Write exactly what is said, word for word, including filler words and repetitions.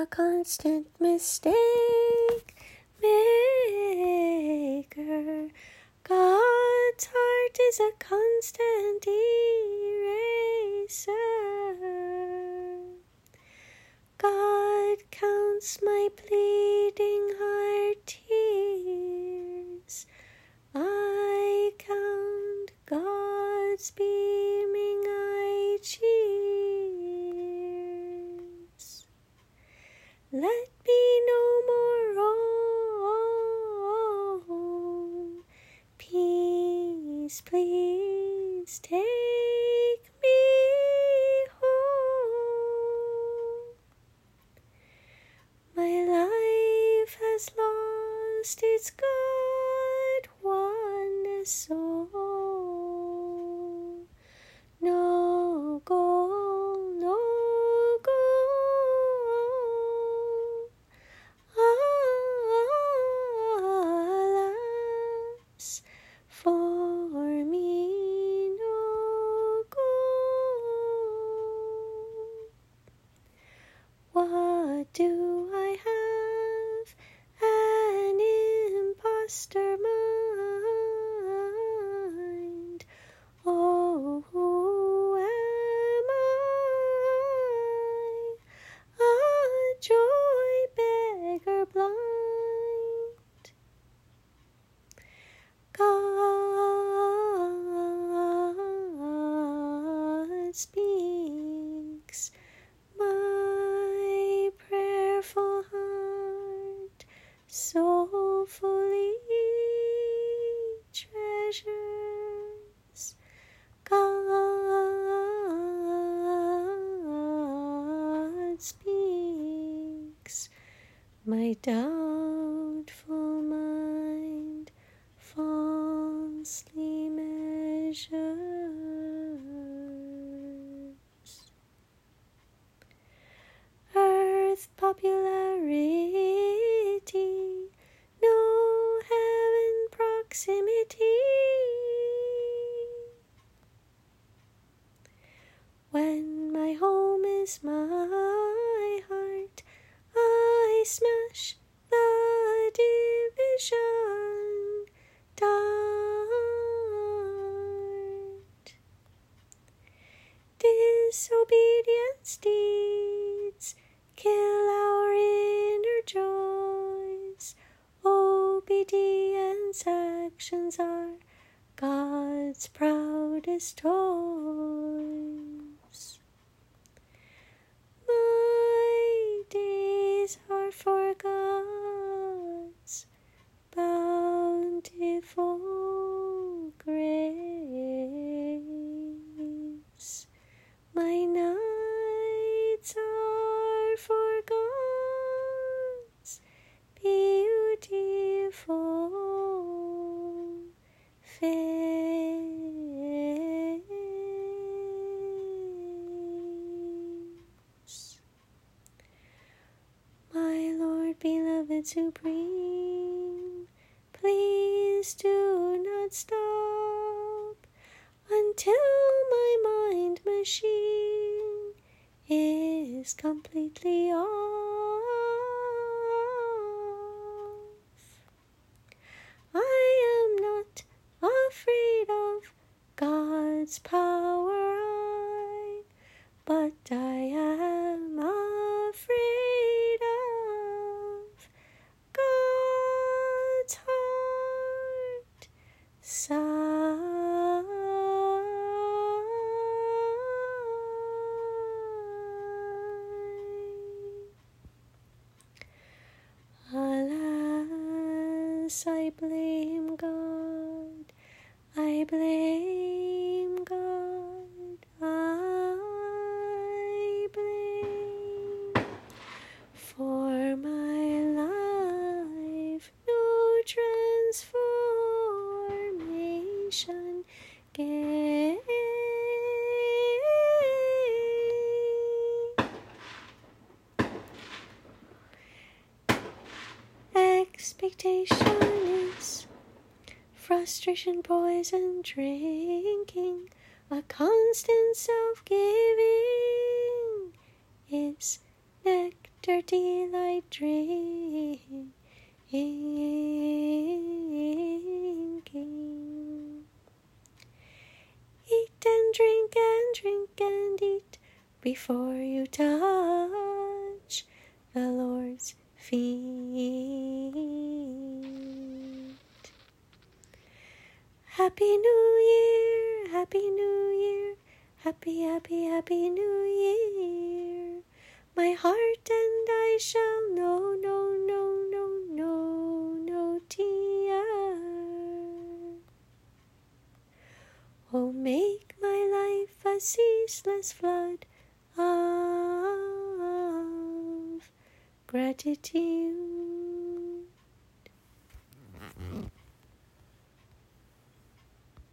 a constant mistake maker. God's heart is a constant eraser. God counts my pleading heart tears. I count God's beaming eye cheers. Let me no more roam. Peace, please take me home. My life has lost its God oneness soul. No goal, no goal. Alas, for me no goal. What do I have? An imposter mind. Oh, who am I? A joy beggar blind. God speaks. My prayerful heart soulfully treasures. God speaks. My doubtful mind falsely measures. Earth popularity, no heaven proximity. When my home is my heart, I smash the division dart. Disobedience deeds kill our inner joys. Obedience actions are God's proudest toys. My days are for God's bountiful grace. My nights are for God's beautiful face. My Lord, beloved supreme, please do not stop until my mind machine is completely off. I am not afraid of God's power, I, but I am afraid of God's heart. Sigh. Alas, I blame God, I blame God, I blame for my life no transformation gain. Expectation is frustration, poison, drinking. A constant self-giving is nectar. dirty light drinking. Eat and drink and drink and eat before you touch the Lord's feet. Happy New Year, Happy New Year, Happy, happy, happy New Year. My heart and I shall know, no, no, no, no, no tear. Oh, make my life a ceaseless flood of gratitude.